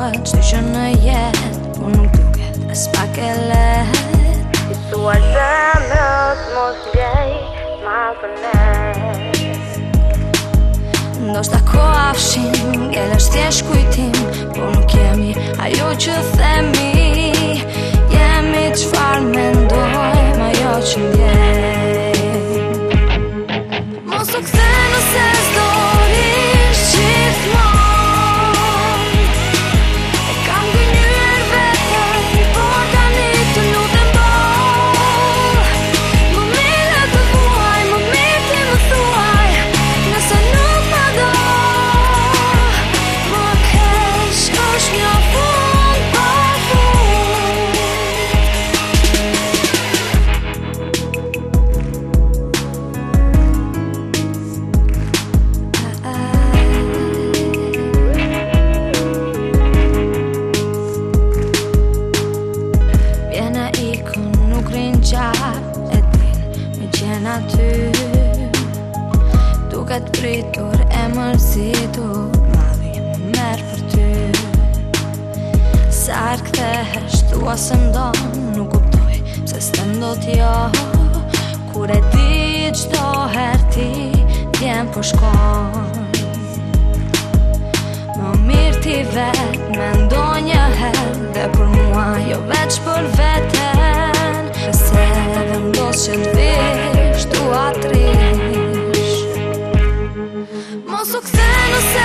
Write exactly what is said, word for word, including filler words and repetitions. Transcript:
duhet qdi që në jet, po nuk duket e s'pak e let. I thuar zemrës mos vjej ma për ne. Ndoshta koha fshin, gjell është thjesht kujtim, po nuk jemi ajo që themi. Jemi çfarë mendojmë, ajo që ndjejmë. Mos u kthe nëse s'do rish gjithmonë. E kam gënyer veten, por tani të lutem boll. Më mirë të vuaj, më mirë ti më thuaj, nëse nuk më do. Më keq është një fund pa fund. Vjena ikon nuk rin gjatë, e din me qenë aty. Duket pritur e mërzitur, madhi merë për ty. Sa herë kthehesh, thua se m'don, nuk kuptoj pse s'tem dot jo. Kur e di çdo herë ti t'jem po shkon. Më mirë ti vet mendo një herë, dhe për mua jo veç për veten. Se edhe ndos që t'vish, dua t'rish. Mos u kthe nëse